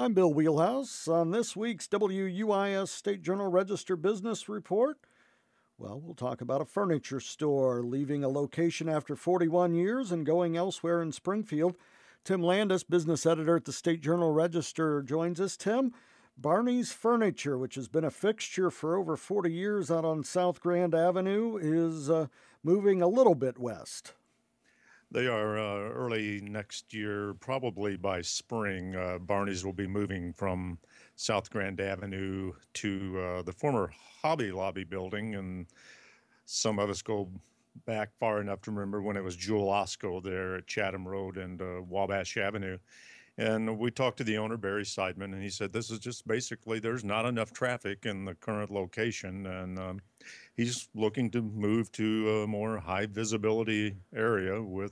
I'm Bill Wheelhouse. On this week's WUIS State Journal Register Business Report, well, we'll talk about a furniture store leaving a location after 41 years and going elsewhere in Springfield. Tim Landis, business editor at the State Journal Register, joins us. Tim, Barney's Furniture, which has been a fixture for over 40 years out on South Grand Avenue, is moving a little bit west. They are early next year, probably by spring. Barney's will be moving from South Grand Avenue to the former Hobby Lobby building, and some of us go back far enough to remember when it was Jewel Osco there at Chatham Road and Wabash Avenue. And we talked to the owner, Barry Seidman, and he said this is just basically there's not enough traffic in the current location, and he's looking to move to a more high visibility area with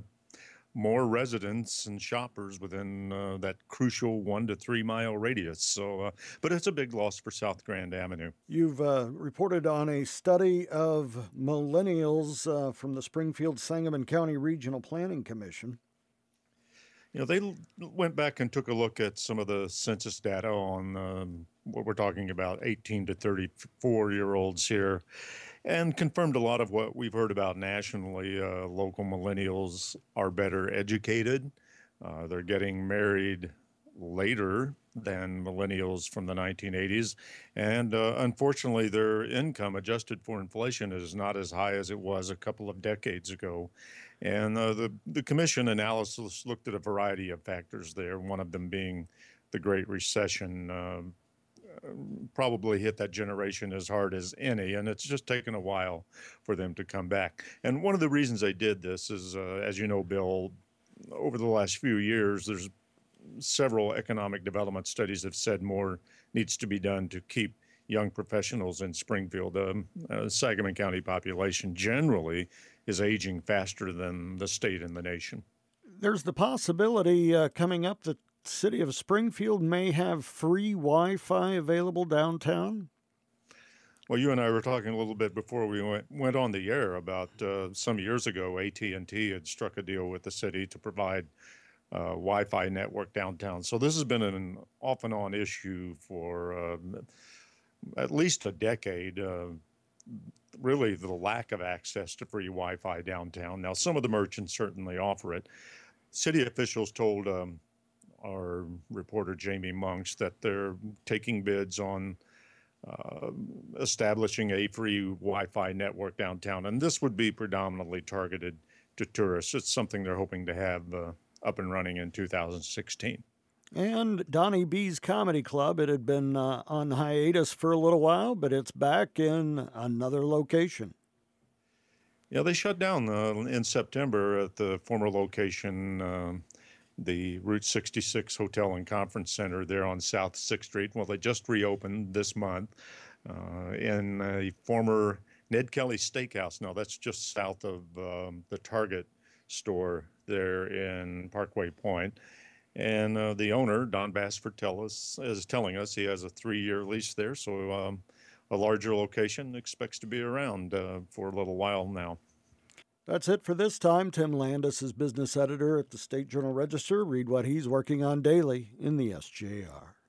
more residents and shoppers within that crucial 1 to 3 mile radius. So, but it's a big loss for South Grand Avenue. You've reported on a study of millennials from the Springfield Sangamon County Regional Planning Commission. You know, they went back and took a look at some of the census data on what we're talking about, 18 to 34-year-olds here, and confirmed a lot of what we've heard about nationally. Local millennials are better educated. They're getting married later than millennials from the 1980s. And unfortunately, their income adjusted for inflation is not as high as it was a couple of decades ago. And the commission analysis looked at a variety of factors there, one of them being the Great Recession. Probably hit that generation as hard as any, and it's just taken a while for them to come back. And one of the reasons they did this is, as you know, Bill, over the last few years, there's several economic development studies have said more needs to be done to keep young professionals in Springfield. Sangamon County population generally is aging faster than the state and the nation. There's the possibility coming up that the city of Springfield may have free Wi-Fi available downtown. Well, you and I were talking a little bit before we went on the air about some years ago, AT&T had struck a deal with the city to provide Wi-Fi network downtown. So this has been an off and on issue for at least a decade. Really, the lack of access to free Wi-Fi downtown. Now, some of the merchants certainly offer it. City officials told our reporter Jamie Monks that they're taking bids on establishing a free Wi-Fi network downtown, and this would be predominantly targeted to tourists. It's something they're hoping to have up and running in 2016. And Donnie B's Comedy Club, it had been on hiatus for a little while, but it's back in another location. Yeah, they shut down in September at the former location, the Route 66 Hotel and Conference Center there on South 6th Street. Well, they just reopened this month in a former Ned Kelly Steakhouse. Now, that's just south of the Target store there in Parkway Point. And the owner, Don Basford, is telling us he has a 3-year lease there. So a larger location expects to be around for a little while now. That's it for this time. Tim Landis is business editor at the State Journal Register. Read what he's working on daily in the SJR.